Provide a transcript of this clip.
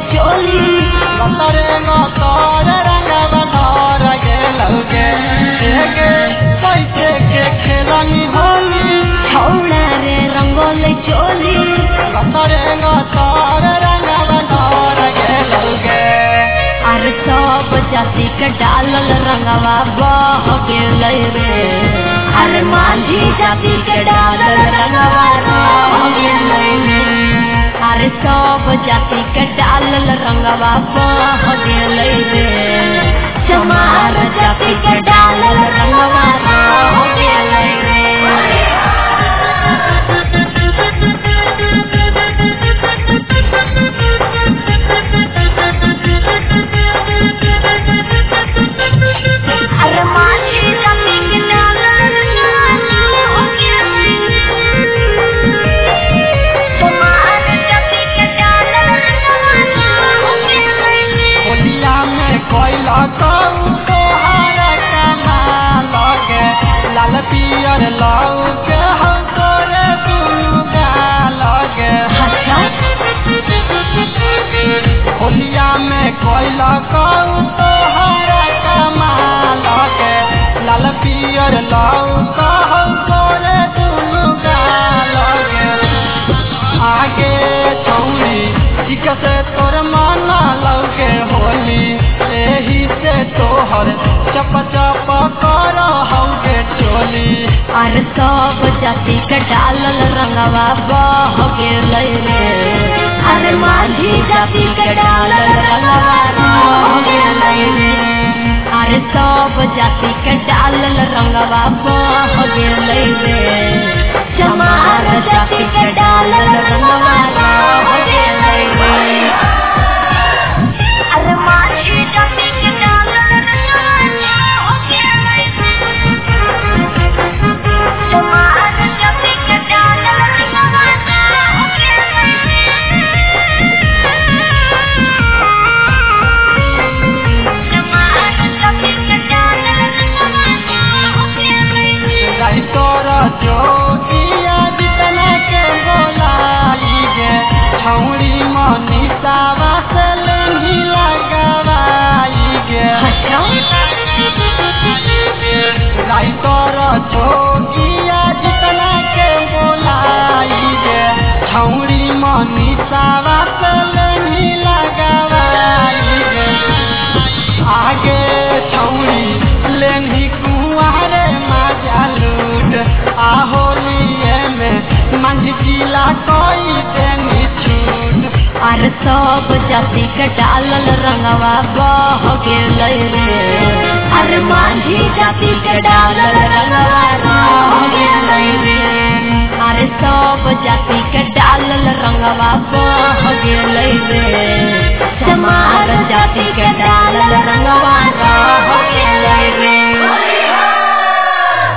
चोली लतरे लतर रंगवा धर गेलौगे एगे कैसे के खेलनी होली छौड़ा रे रंगोल चोली लतरे लतर रंगवा धर गेलौगे अरे सब जाति के डालल रंगवा बह गेल रे अरे माझी जाति के डालल रंगवा बह गेल रे अरे सब जाति के डालल रंगवा बह गेल रे चमार जाति के डालल रंगवा बह गेल रे लाल पियर लाऊ के हम तोरे दुनुगा लगे होलिया में कोयला कहू तोहरा कमाल लगे लाल पियर लाऊ का हम तोरे दुनुगा लगे आगे छौरी ठीक से तोर माना लगे होली एही से तोहर चप चप कर हौगे चोली अरे सब जाति के डालल रंगवा बह गेल रे अरे माझी जाति के डालल रंगवा बह गेल रे अरे सब जाति के डालल रंगवा बह गेल रे चमार जाति के डालल रंगवा बह गेल रे अरे माझी जाति के डालल जोगिया जितना के बोलाई गे छौरी मनीषावा से लेनी लगवाई गे राइतर जोगिया जितना के बोलाई गे छौरी मनीषावा से लेनी लगवाई गे आगे छौरी लेनी कुंवारे मजा लूट होलिये में मंझिला कोई देनी छूट अरे सब जाति के डालल रंगवा बह गेल रे अरे माझी जाति के डालल रंगवा बह गेल रे अरे सब जाति के डालल रंगवा बह गेल रे चमार जाति के